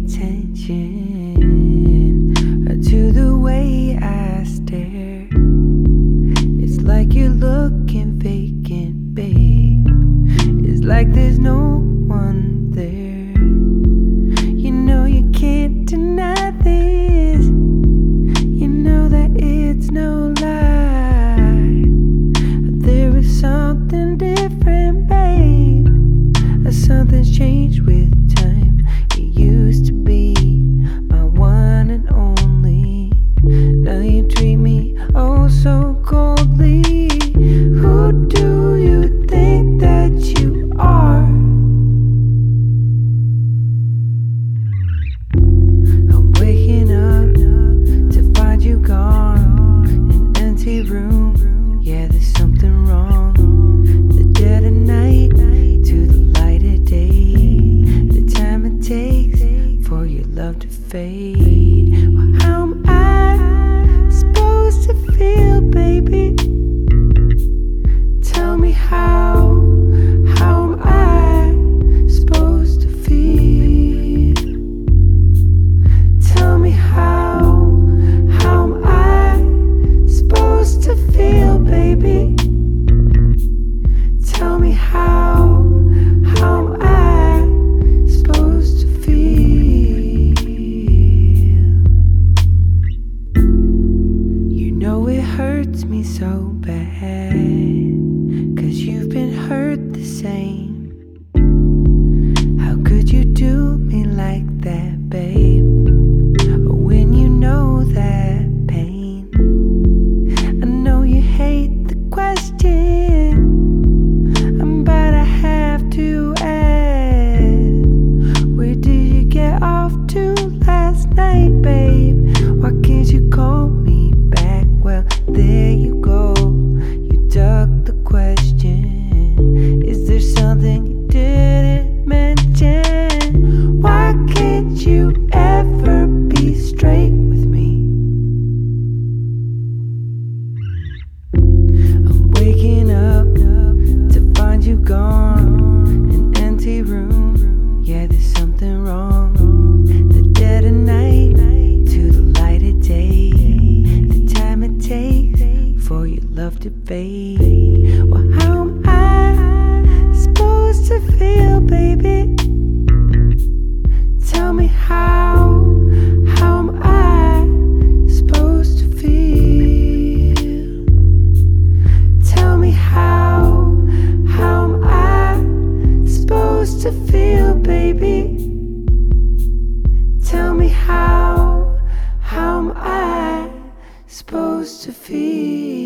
attention to the way I stare. It's like you're looking vacant, babe. It's like there's no one there. You know you can't deny this. You know that it's no lie. There is something different, babe. Something's changed with time. You used to be my one and only. Now you treat me oh so coldly. Who do you think that you are? I'm waking up to find you gone. An empty room, yeah, there's something wrong. The dead of night to the light of day. The time it takes for your love to fade. Well, how am I supposed to feel, baby? Tell me how am I supposed to feel? Tell me how am I supposed to feel, baby? Tell me how am I supposed to feel? You know it hurts me so bad, 'cause you've been hurt the same. How could you do me like that, babe? When you know that pain. I know you hate the question, but I have to ask, where did you get off to last night, babe? Why can't you call me back? Well, there you go. You ducked the question. Is there something you didn't mention? Why can't you ever be straight with me? I'm waking up to find you gone. An empty room, yeah, there's something wrong. The dead of night to the light of day. The time it takes for your love to fade. Well, how am I supposed to feel, baby? Tell me how am I supposed to feel? Tell me how am I supposed to feel, baby? Tell me how am I supposed to feel?